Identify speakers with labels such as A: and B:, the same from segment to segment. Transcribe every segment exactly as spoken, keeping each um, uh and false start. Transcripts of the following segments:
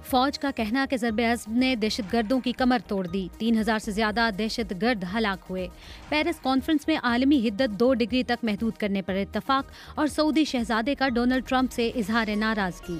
A: فوج کا کہنا کہ ضرب عضب نے دہشت گردوں کی کمر توڑ دی، تین ہزار سے زیادہ دہشت گرد ہلاک ہوئے۔ پیرس کانفرنس میں عالمی حدت دو ڈگری تک محدود کرنے پر اتفاق، اور سعودی شہزادے کا ڈونلڈ ٹرمپ سے اظہار ناراضگی۔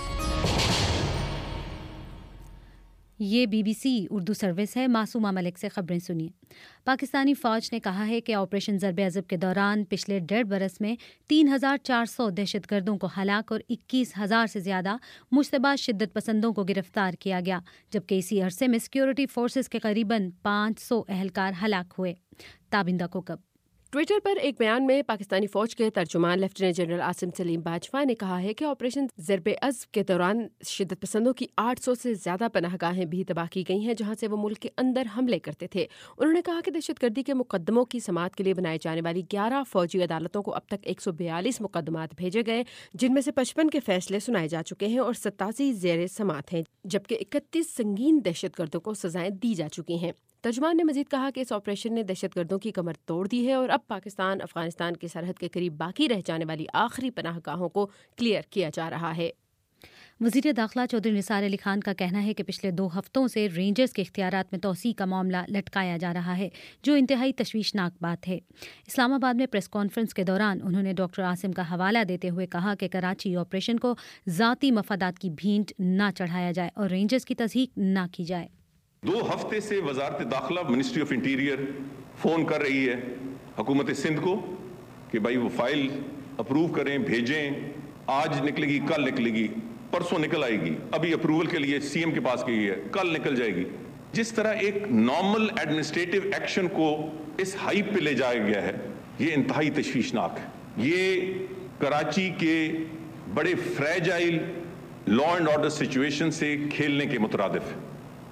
A: یہ B B C Urdu service ہے، معصومہ ملک سے خبریں سنیے۔ پاکستانی فوج نے کہا ہے کہ آپریشن ضرب عضب کے دوران پچھلے ڈیڑھ برس میں تین ہزار چار سو دہشت گردوں کو ہلاک اور اکیس ہزار سے زیادہ مشتبہ شدت پسندوں کو گرفتار کیا گیا، جبکہ اسی عرصے میں سیکیورٹی فورسز کے قریباً پانچ سو اہلکار ہلاک ہوئے۔ تابندہ کوکب۔
B: ٹویٹر پر ایک بیان میں پاکستانی فوج کے ترجمان لیفٹیننٹ جنرل عاصم سلیم باجوہ نے کہا ہے کہ آپریشن ضرب عضب کے دوران شدت پسندوں کی آٹھ سو سے زیادہ پناہ گاہیں بھی تباہ کی گئی ہیں، جہاں سے وہ ملک کے اندر حملے کرتے تھے۔ انہوں نے کہا کہ دہشت گردی کے مقدموں کی سماعت کے لیے بنائی جانے والی گیارہ فوجی عدالتوں کو اب تک ایک سو بیالیس مقدمات بھیجے گئے، جن میں سے پچپن کے فیصلے سنائے جا چکے ہیں اور ستاسی زیر سماعت ہیں، جبکہ اکتیس سنگین دہشت گردوں کو سزائیں دی جا چکی ہیں۔ ترجمان نے مزید کہا کہ اس آپریشن نے دہشت گردوں کی کمر توڑ دی ہے اور اب پاکستان افغانستان کی سرحد کے قریب باقی رہ جانے والی آخری پناہ گاہوں کو کلیئر کیا جا رہا ہے۔
A: وزیر داخلہ چودھری نثار علی خان کا کہنا ہے کہ پچھلے دو ہفتوں سے رینجرز کے اختیارات میں توسیع کا معاملہ لٹکایا جا رہا ہے، جو انتہائی تشویشناک بات ہے۔ اسلام آباد میں پریس کانفرنس کے دوران انہوں نے ڈاکٹر عاصم کا حوالہ دیتے ہوئے کہا کہ کراچی آپریشن کو ذاتی مفادات کی بھینٹ نہ چڑھایا جائے اور رینجرز کی تصحیح نہ کی جائے۔
C: دو ہفتے سے وزارت داخلہ منسٹری آف انٹیریئر فون کر رہی ہے حکومت سندھ کو کہ بھائی وہ فائل اپروو کریں، بھیجیں، آج نکلے گی، کل نکلے گی، پرسوں نکل آئے گی، ابھی اپروول کے لیے سی ایم کے پاس گئی ہے، کل نکل جائے گی۔ جس طرح ایک نارمل ایڈمنسٹریٹو ایکشن کو اس ہائی پہ لے جایا گیا ہے، یہ انتہائی تشویشناک ہے۔ یہ کراچی کے بڑے fragile law and order situation سے کھیلنے کے مترادف ہے۔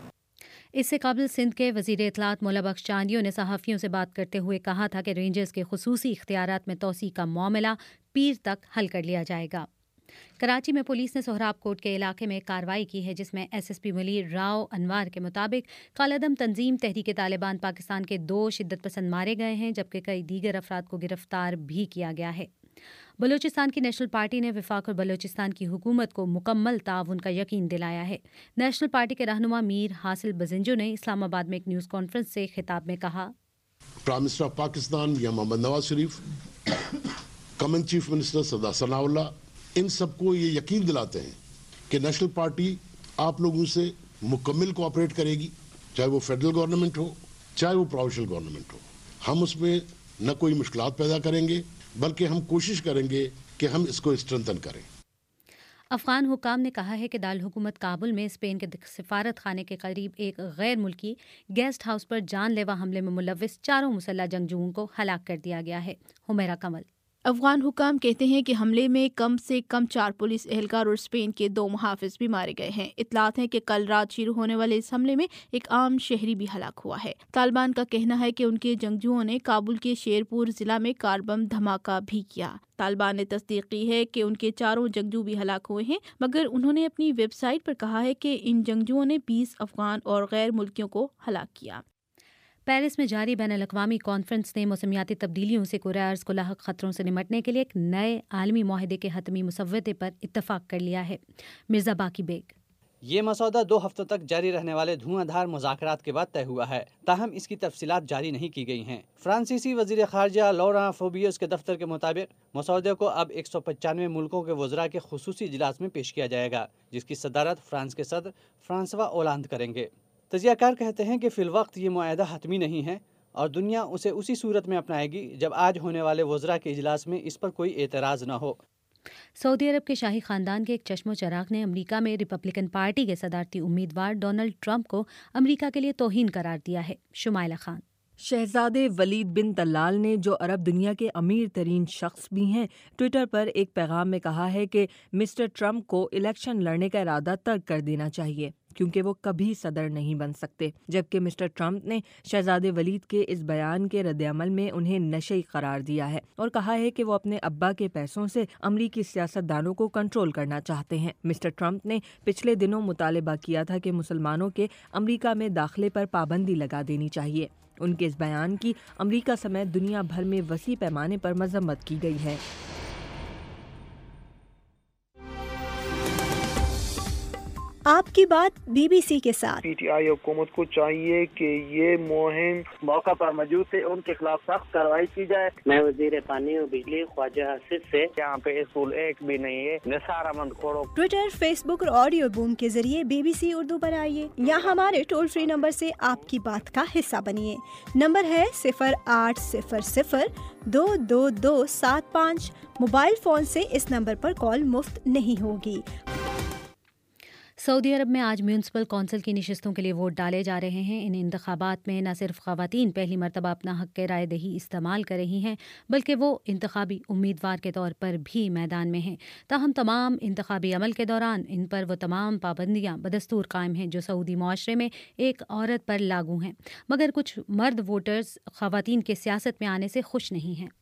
A: اس سے قبل سندھ کے وزیر اطلاعات مولا بخش چاندیو نے صحافیوں سے بات کرتے ہوئے کہا تھا کہ رینجرز کے خصوصی اختیارات میں توسیع کا معاملہ پیر تک حل کر لیا جائے گا۔ کراچی میں پولیس نے سہراب کوٹ کے علاقے میں کارروائی کی ہے، جس میں S S P Munir Rao Anwar کے مطابق کالعدم تنظیم تحریک طالبان پاکستان کے دو شدت پسند مارے گئے ہیں، جبکہ کئی دیگر افراد کو گرفتار بھی کیا گیا ہے۔ بلوچستان کی نیشنل پارٹی نے وفاق اور بلوچستان کی حکومت کو مکمل تعاون کا یقین دلایا ہے۔ نیشنل پارٹی کے رہنما میر حاصل بزنجو نے اسلام آباد میں ایک نیوز کانفرنس سے خطاب میں کہا،
D: پرائم منسٹر آف پاکستان یا Mohammad Nawaz Sharif, coming chief minister Sardar ثناء اللہ، ان سب کو یہ یقین دلاتے ہیں کہ نیشنل پارٹی آپ لوگوں سے مکمل کوآپریٹ کرے گی، چاہے وہ فیڈرل گورنمنٹ ہو چاہے وہ پروونشل گورنمنٹ ہو۔ ہم اس میں نہ کوئی مشکلات پیدا کریں گے، بلکہ ہم کوشش کریں گے کہ ہم اس کو اسٹرینتھن کریں۔
A: افغان حکام نے کہا ہے کہ دارالحکومت کابل میں اسپین کے سفارت خانے کے قریب ایک غیر ملکی گیسٹ ہاؤس پر جان لیوا حملے میں ملوث چاروں مسلح جنگجوؤں کو ہلاک کر دیا گیا ہے۔ حمیرہ کمل۔
E: افغان حکام کہتے ہیں کہ حملے میں کم سے کم چار پولیس اہلکار اور اسپین کے دو محافظ بھی مارے گئے ہیں۔ اطلاعات ہیں کہ کل رات شروع ہونے والے اس حملے میں ایک عام شہری بھی ہلاک ہوا ہے۔ طالبان کا کہنا ہے کہ ان کے جنگجوؤں نے کابل کے شیرپور ضلع میں کار بم دھماکہ بھی کیا۔ طالبان نے تصدیق کی ہے کہ ان کے چاروں جنگجو بھی ہلاک ہوئے ہیں، مگر انہوں نے اپنی ویب سائٹ پر کہا ہے کہ ان جنگجوؤں نے بیس افغان اور غیر ملکیوں کو ہلاک کیا۔
A: پیرس میں جاری بین الاقوامی کانفرنس نے موسمیاتی تبدیلیوں سے کرۂ ارض کو لاحق خطروں سے نمٹنے کے لیے ایک نئے عالمی معاہدے کے حتمی مسودے پر اتفاق کر لیا ہے۔ مرزا باقی بیگ۔
F: یہ مسودہ دو ہفتوں تک جاری رہنے والے دھواں دھار مذاکرات کے بعد طے ہوا ہے، تاہم اس کی تفصیلات جاری نہیں کی گئی ہیں۔ فرانسیسی وزیر خارجہ لوراں فوبیوس کے دفتر کے مطابق مسودے کو اب ایک سو پچانوے ملکوں کے وزراء کے خصوصی اجلاس میں پیش کیا جائے گا، جس کی صدارت فرانس کے صدر فرانسوا اولاند کریں گے۔ تجزیہ کار کہتے ہیں کہ فی الوقت یہ معاہدہ حتمی نہیں ہے اور دنیا اسے اسی صورت میں اپنائے گی جب آج ہونے والے وزراء کے اجلاس میں اس پر کوئی اعتراض نہ ہو۔
A: سعودی عرب کے شاہی خاندان کے ایک چشم و چراغ نے امریکہ میں ریپبلکن پارٹی کے صدارتی امیدوار ڈونلڈ ٹرمپ کو امریکہ کے لیے توہین قرار دیا ہے۔ شمائلہ خان۔
G: شہزادے ولید بن طلال نے، جو عرب دنیا کے امیر ترین شخص بھی ہیں، ٹویٹر پر ایک پیغام میں کہا ہے کہ مسٹر ٹرمپ کو الیکشن لڑنے کا ارادہ ترک کر دینا چاہیے کیونکہ وہ کبھی صدر نہیں بن سکتے، جبکہ مسٹر ٹرمپ نے شہزادے ولید کے اس بیان کے رد عمل میں انہیں نشئی قرار دیا ہے اور کہا ہے کہ وہ اپنے ابا کے پیسوں سے امریکی سیاست دانوں کو کنٹرول کرنا چاہتے ہیں۔ مسٹر ٹرمپ نے پچھلے دنوں مطالبہ کیا تھا کہ مسلمانوں کے امریکہ میں داخلے پر پابندی لگا دینی چاہیے۔ ان کے اس بیان کی امریکہ سمیت دنیا بھر میں وسیع پیمانے پر مذمت کی گئی ہے۔
H: آپ کی بات بی بی سی کے ساتھ۔
I: پی ٹی آئی حکومت کو چاہیے کہ یہ مہم
J: موقع پر موجود تھے ان کے خلاف سخت کارروائی کی جائے۔ میں وزیر پانی اور بجلی خواجہ حسد سے
K: یہاں پہ اسکول ایک بھی نہیں ہے، Nisar Ahmed Khuhro.
H: Twitter, Facebook اور آڈیو بوم کے ذریعے بی بی سی اردو پر آئیے یا ہمارے ٹول فری نمبر سے آپ کی بات کا حصہ بنیے۔ نمبر ہے صفر آٹھ صفر صفر دو دو دو سات پانچ۔ موبائل فون سے اس نمبر پر کال مفت نہیں ہوگی۔
A: سعودی عرب میں آج میونسپل کونسل کی نشستوں کے لیے ووٹ ڈالے جا رہے ہیں۔ ان انتخابات میں نہ صرف خواتین پہلی مرتبہ اپنا حق رائے دہی استعمال کر رہی ہیں بلکہ وہ انتخابی امیدوار کے طور پر بھی میدان میں ہیں۔ تاہم تمام انتخابی عمل کے دوران ان پر وہ تمام پابندیاں بدستور قائم ہیں جو سعودی معاشرے میں ایک عورت پر لاگو ہیں، مگر کچھ مرد ووٹرز خواتین کے سیاست میں آنے سے خوش نہیں ہیں۔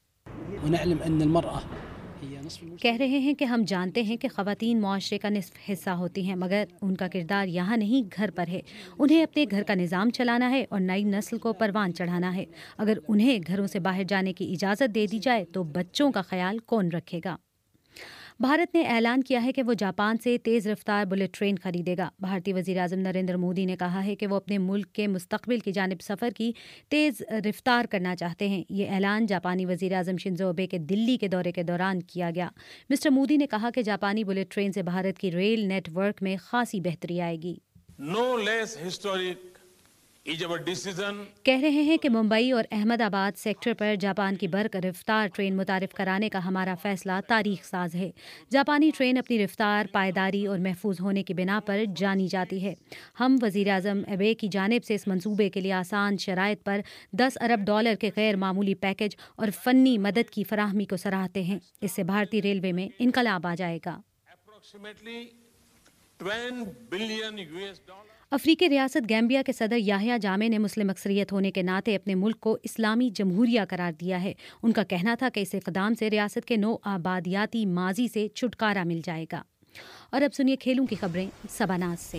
A: کہہ رہے ہیں کہ ہم جانتے ہیں کہ خواتین معاشرے کا نصف حصہ ہوتی ہیں، مگر ان کا کردار یہاں نہیں گھر پر ہے۔ انہیں اپنے گھر کا نظام چلانا ہے اور نئی نسل کو پروان چڑھانا ہے۔ اگر انہیں گھروں سے باہر جانے کی اجازت دے دی جائے تو بچوں کا خیال کون رکھے گا؟ بھارت نے اعلان کیا ہے کہ وہ جاپان سے تیز رفتار بلٹ ٹرین خریدے گا۔ بھارتی وزیر اعظم نریندر مودی نے کہا ہے کہ وہ اپنے ملک کے مستقبل کی جانب سفر کی تیز رفتار کرنا چاہتے ہیں۔ یہ اعلان جاپانی وزیر اعظم شنزو آبے کے دلی کے دورے کے دوران کیا گیا۔ مسٹر مودی نے کہا کہ جاپانی بلٹ ٹرین سے بھارت کی ریل نیٹ ورک میں خاصی بہتری آئے گی۔
L: No less historic is our decision.
A: کہہ رہے ہیں کہ ممبئی اور احمد آباد سیکٹر پر جاپان کی برق رفتار ٹرین متعارف کرانے کا ہمارا فیصلہ تاریخ ساز ہے۔ جاپانی ٹرین اپنی رفتار، پائیداری اور محفوظ ہونے کی بنا پر جانی جاتی ہے۔ ہم وزیر اعظم ابے کی جانب سے اس منصوبے کے لیے آسان شرائط پر دس ارب ڈالر کے غیر معمولی پیکج اور فنی مدد کی فراہمی کو سراہتے ہیں۔ اس سے بھارتی ریلوے میں انقلاب آ جائے گا۔ افریقی ریاست گیمبیا کے صدر یحییٰ جامے نے مسلم اکثریت ہونے کے ناطے اپنے ملک کو اسلامی جمہوریہ قرار دیا ہے۔ ان کا کہنا تھا کہ اس اقدام سے ریاست کے نو آبادیاتی ماضی سے چھٹکارا مل جائے گا۔ اور اب سنیے کھیلوں کی خبریں سباناز سے۔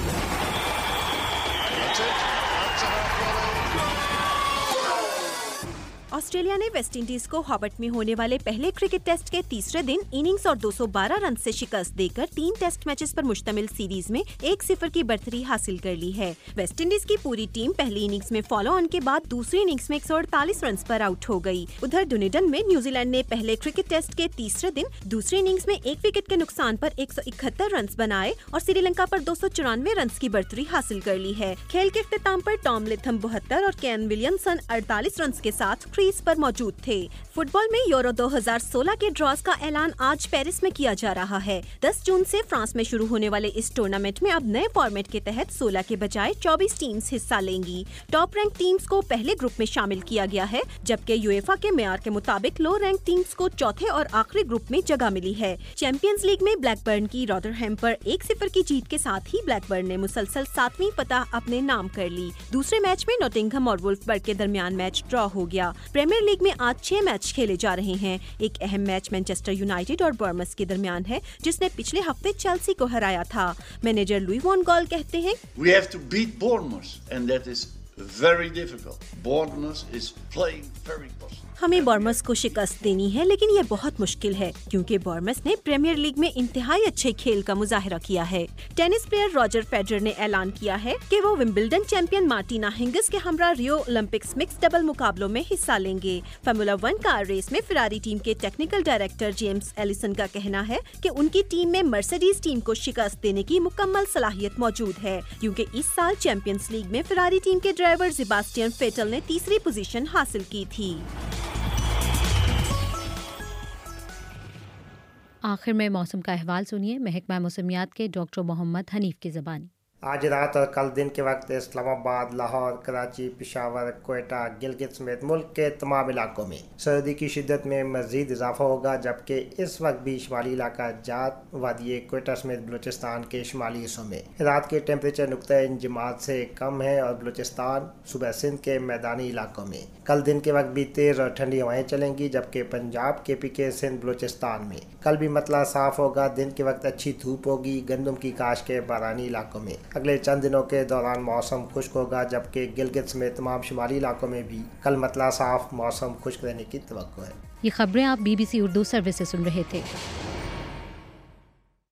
M: آسٹریلیا نے ویسٹ انڈیز کو ہابرٹ میں ہونے والے پہلے کرکٹ ٹیسٹ کے تیسرے دن اننگز اور دو سو بارہ رن سے شکست دے کر تین ٹیسٹ میچز پر مشتمل سیریز میں ایک صفر کی برتری حاصل کر لی ہے۔ ویسٹ انڈیز کی پوری ٹیم پہلی اننگز میں فالو آن کے بعد دوسری اننگز میں ایک سو اڑتالیس رنز پر آؤٹ ہو گئی۔ ادھر ڈونیڈن میں نیوزی لینڈ نے پہلے کرکٹ ٹیسٹ کے تیسرے دن دوسری اننگز میں ایک وکٹ کے نقصان پر ایک سو اکہتر رنز بنائے اور سری لنکا پر دو سو چورانوے رنز کی برتری حاصل کر لی ہے۔ کھیل کے اختتام پر ٹام لتھم بہتر اور کین ولیمسن اڑتالیس رنز کے ساتھ کریز پر موجود تھے۔ فٹ بال میں یورو دو ہزار سولہ کے ڈراز کا اعلان آج پیرس میں کیا جا رہا ہے۔ دس جون سے فرانس میں شروع ہونے والے اس ٹورنامنٹ میں اب نئے فارمیٹ کے تحت سولہ کے بجائے چوبیس ٹیمز حصہ لیں گی۔ ٹاپ رینک ٹیمز کو پہلے گروپ میں شامل کیا گیا ہے، جبکہ یویفا کے معیار کے مطابق لو رینک ٹیمز کو چوتھے اور آخری گروپ میں جگہ ملی ہے۔ چیمپئنز لیگ میں بلیک برن کی روترہیم پر ایک صفر کی جیت کے ساتھ ہی بلیک برن نے مسلسل ساتویں فتح اپنے نام کر لی۔ دوسرے میچ میں نوٹنگھم اور وولفسبرگ کے درمیان میچ ڈرا ہو گیا۔ پریمیئر لیگ میں آج چھ میچ کھیلے جا رہے ہیں۔ ایک اہم میچ مانچسٹر یونائیٹڈ اور برمس کے درمیان ہے، جس نے پچھلے ہفتے چیلسی کو ہرایا تھا۔ مینیجر لوئی وان گال کہتے ہیں
N: We have to beat Bournemouth and that is very difficult. Bournemouth is playing very positive.
M: ہمیں بورمس کو شکست دینی ہے، لیکن یہ بہت مشکل ہے کیونکہ بورمس نے پریمیئر لیگ میں انتہائی اچھے کھیل کا مظاہرہ کیا ہے۔ ٹینس پلیئر راجر فیڈرر نے اعلان کیا ہے کہ وہ ومبلڈن چیمپئن مارٹینا ہنگس کے ہمراہ ریو اولمپکس مکس ڈبل مقابلوں میں حصہ لیں گے۔ فارمولا ون کار ریس میں فراری ٹیم کے ٹیکنیکل ڈائریکٹر جیمز ایلیسن کا کہنا ہے کہ ان کی ٹیم میں مرسیڈیز ٹیم کو شکست دینے کی مکمل صلاحیت موجود ہے، کیونکہ اس سال چیمپئنز لیگ میں فراری ٹیم کے ڈرائیور سیباسٹین فیٹل نے تیسری پوزیشن حاصل کی تھی۔
A: آخر میں موسم کا احوال سنیے محکمہ موسمیات کے ڈاکٹر محمد حنیف کی زبانی۔
O: آج رات اور کل دن کے وقت اسلام آباد، لاہور، کراچی، پشاور، کوئٹہ، گلگت سمیت ملک کے تمام علاقوں میں سردی کی شدت میں مزید اضافہ ہوگا، جبکہ اس وقت بھی شمالی علاقہ جات، وادی کوئٹہ سمیت بلوچستان کے شمالی حصوں میں رات کے ٹیمپریچر نقطہ انجماد سے کم ہے اور بلوچستان، صوبہ سندھ کے میدانی علاقوں میں کل دن کے وقت بھی تیز اور ٹھنڈی ہوائیں چلیں گی، جبکہ پنجاب، کے پی کے، سندھ، بلوچستان میں کل بھی مطلع صاف ہوگا، دن کے وقت اچھی دھوپ ہوگی۔ گندم کی کاشت کے بارانی علاقوں میں اگلے چند دنوں کے دوران موسم خشک ہوگا، جبکہ گلگت سمیت تمام شمالی علاقوں میں بھی کل مطلع صاف موسم خشک رہنے کی توقع ہے۔
A: یہ خبریں آپ B B C Urdu service سے سن رہے تھے۔